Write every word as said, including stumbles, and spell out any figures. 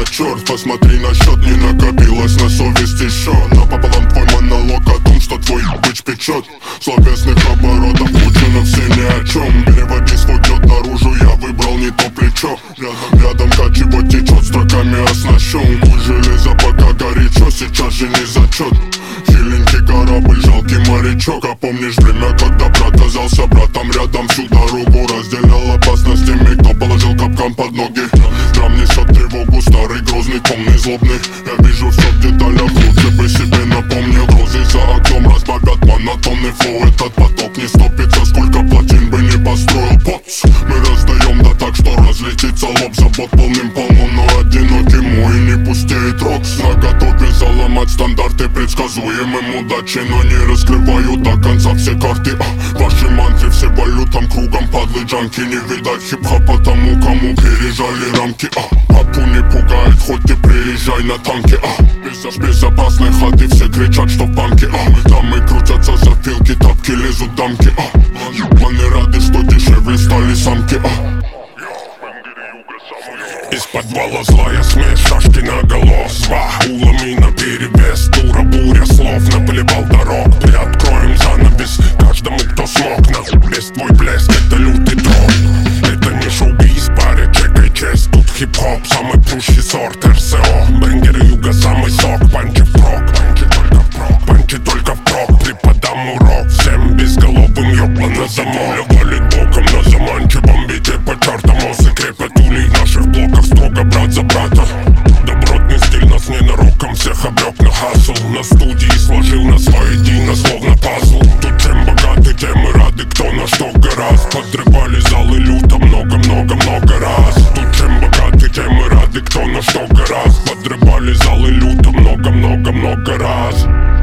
черт, посмотри на счет, не накопилось на совесть еще. Напополам твой монолог о том, что твой быч печет. Словесных оборотов куча, но все ни о чем. Переводи свой гнет наружу, я выбрал не то плечо. Рядом, рядом качево течет, строками оснащен. Куй железо пока горячо, сейчас же не зачет. Хиленький корабль, жалкий морячок. А помнишь время, когда брат казался братом рядом? Всю дорогу разделял опасность с теми, кто положил капкан под ноги. Драм несет тревогу, старый, грозный, томный, злобный. Я вижу все в деталях, лучше бы себе напомнил. Грозы за окном разбавят монотонный флоу. Этот поток не стопится, сколько плотин бы не построил. Поц, мы раздаем да так, что разлетится лоб. Забот полным-полно, но одинокий мой не пустеет рокс. Наготове заломать стандарты предсказуемым удачи, но не раскрываю до конца все карты. а, Ваши мантры все валютам кругом, падлы джанки. Не видать хип-хопа тому, кому пережали рамки. а, Папу не пугает, хоть ты приезжай на танке. а, Без безопасной хаты все кричат, что в банке. а, Дамы крутятся за филки, тапки лезут дамки. а, Маны рады, что дешевле стали самки. а, Из подвала злая смесь, шашки наголосва. Улами наперевес, дура буря слов. Наплевал дорог, приоткроем занавес каждому, кто смог. На весь твой блеск, это лютый тролль. Это не шоу-биз, паря, чекай честь. Тут хип-хоп, самый прущий сорт эр эс о. Бенгеры юга, самый сок, панчи впрок. Панчи только впрок, панчи только впрок. Преподам урок всем безголовым, ёбла на замок. Валит боком на заманче, бомбите по чертам. Осы крепят улей наших блоков, строго брат за брата. Добротный стиль нас ненароком всех обрек на хасл. На студии сложил нас воедино, словно пазл. Тут чем богаты, тем и рады, кто на что гораст. Подрывали залы люто много-много-много раз. Тут чем богаты, тем и рады, кто на что гораст. Подрывали залы люто много-много-много раз.